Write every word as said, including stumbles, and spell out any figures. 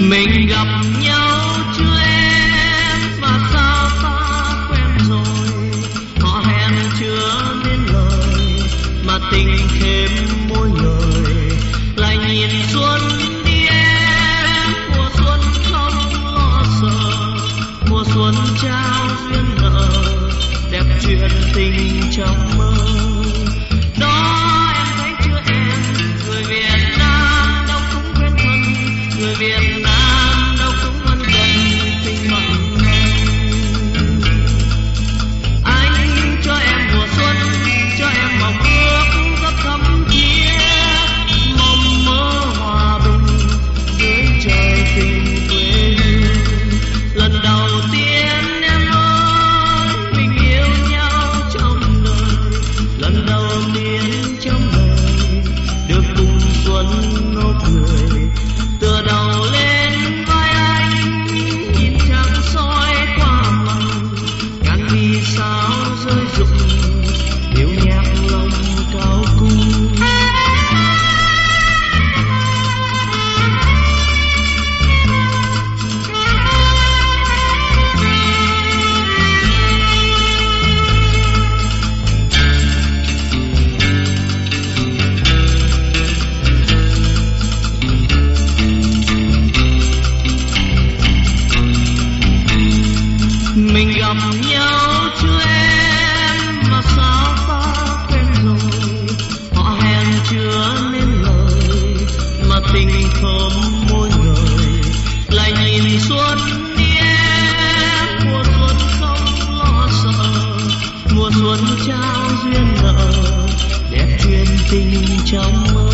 Mình gặp nhau chưa em, mà sao ta quen rồi. Họ hẹn chưa nên lời, mà tình thêm môi người. Lại nhìn xuân đi em, mùa xuân không lo sợ. Mùa xuân trao duyên nợ, đẹp chuyện tình trong mơ. Đó em thấy chưa em, người Việt Nam đâu cũng quen thân. Người Việt Nam đâu cũng ân cần tình mặn nồng. Anh cho em mùa xuân, cho em mong ước rất thắm thiết, mong mơ hòa bình dưới trời tình quê hương. Lần đầu tiên em ơi, mình yêu nhau trong đời. Lần đầu tiên trong đời được cùng xuân nốt cười. Tựa đầu lên vai anh, nhìn trăng soi qua màn. Ngàn vì sao rơi rụng, điệu nhạc lòng cao cung. Mình gặp nhau chưa em, mà sao ta quen rồi. Họ hẹn chưa nên lời, mà tình thơm môi người. Lại nhìn xuân đi em, mùa xuân không lo sợ. Mùa xuân trao duyên nợ, đẹp chuyện tình trong mơ.